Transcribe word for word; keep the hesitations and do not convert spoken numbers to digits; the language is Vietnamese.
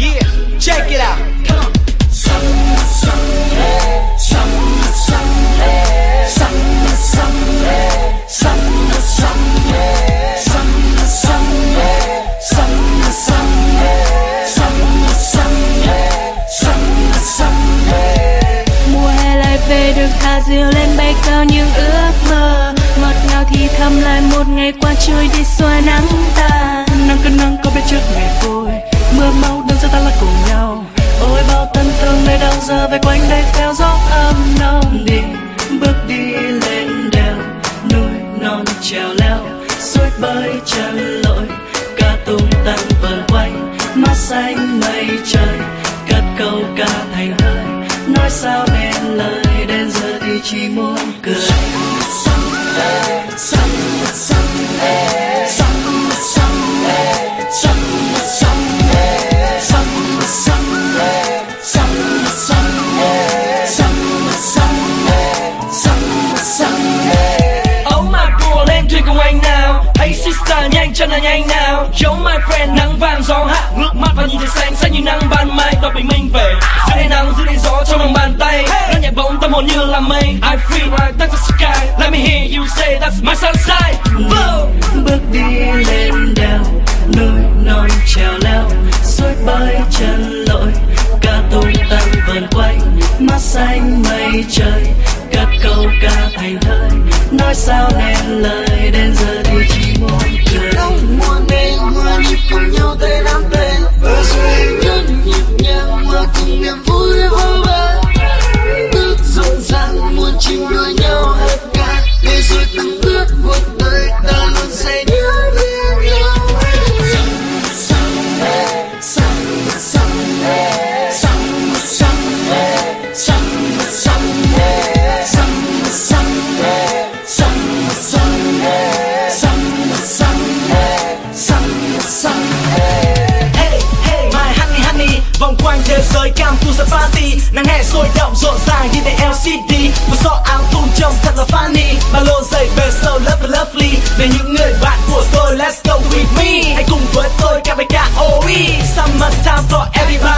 Yeah, check it out. Come on. Summer, summer, summer, summer, summer, summer, summer, summer, summer, summer, summer, summer, summer. Mùa hè lại về, được thả diều lên bay cao những ước mơ, ngọt ngào thì thầm lại một ngày qua trôi đi xóa nắng ta. Nắng cơn nắng có biết trước ngày vui, mưa mau đơn giản ta lại cùng nhau. Ôi bao thân thương nơi đâu giờ về quanh đây theo gió ấm nồng. Đi bước đi lên đèo, núi non trèo leo, suối bơi chân lội, ca tung tăng vần quanh, mắt xanh mây trời, cất câu ca thành hơi, nói sao nên lời, đến giờ thì chỉ muốn cười. Summer, summer, summer, summer, summer, summer, summer, summer, summer, summer, summer, summer, summer, summer. Oh my girl, lên thuyền cùng anh nào. Hey sister, nhanh chân là nhanh nào. Yo my friend, nắng vàng gió hạ, ngước mắt và nhìn thấy xanh xanh như nắng ban mai. Đón bình minh về, dưới đây nắng dưới đây gió trong lòng bàn tay. Nó nhẹ bóng tâm hồn như là mây. I feel like touch the sky. Let me hear you say that's my sunshine. Bước đi lên đèo, núi non trèo leo, suối bơi chân lội, ca tung tăng vần quanh, mắt xanh mây trời, cất câu ca thành thơi, nói sao nên lời, đến giờ thì chỉ muốn cười. Nắng mùa này mưa nhịp cùng nhau tay nắm tay, bờ suối nhẫn nhịp nhàng mưa cùng niềm vui vô bờ. Nước rộn ràng muôn chim đua nhau hợp ca, để rồi từng bước cuộc đời ta luôn say nhớ nhớ nhau. Summer, summer, summer, summer, summer, summer, summer, summer, summer, summer, summer, summer, summer, summer, summer. Hey, hey, my honey, honey, vòng quanh thế giới cam tu sa party, nắng hè sôi động rộn ràng như đèn lờ xê đê, một gió áo thun trông thật là funny, ba lô giày về so lovely lovely, về những người bạn của tôi, let's go with me, hãy cùng với tôi ca bài ca o e. Summer time for everybody.